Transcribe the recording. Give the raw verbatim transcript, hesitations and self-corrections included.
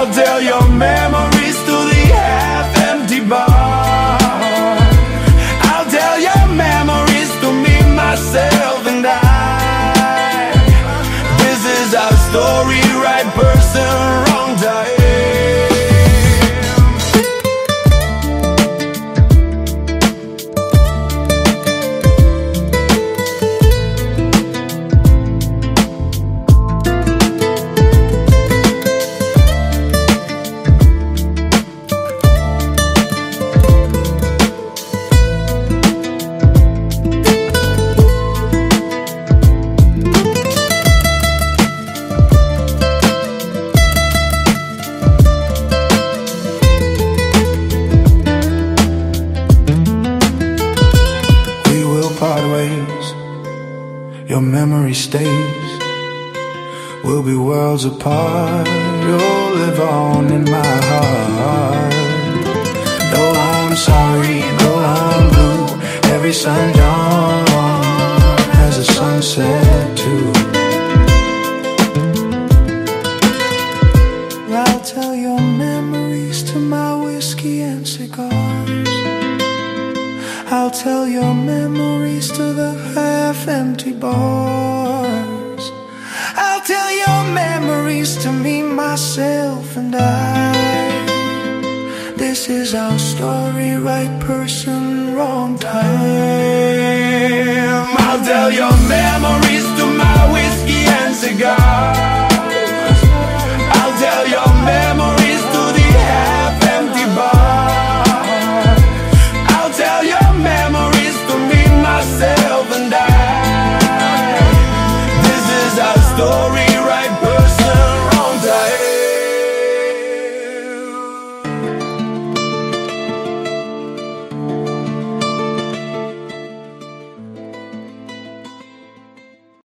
I'll tell your memories to the half-empty bar. I'll tell your memories to me, myself, and I. This is our story, right person, wrong time. Part ways, your memory stays. We'll be worlds apart. You'll live on in my heart. Though I'm sorry, though I'm blue, every sundown has a sunset too. I'll tell your memories to my whiskey and cigars. I'll tell your memories to the half-empty bars. I'll tell your memories to me, myself, and I. This is our story, right person, wrong time. I'll tell your memories to my whiskey and cigars. I'll tell your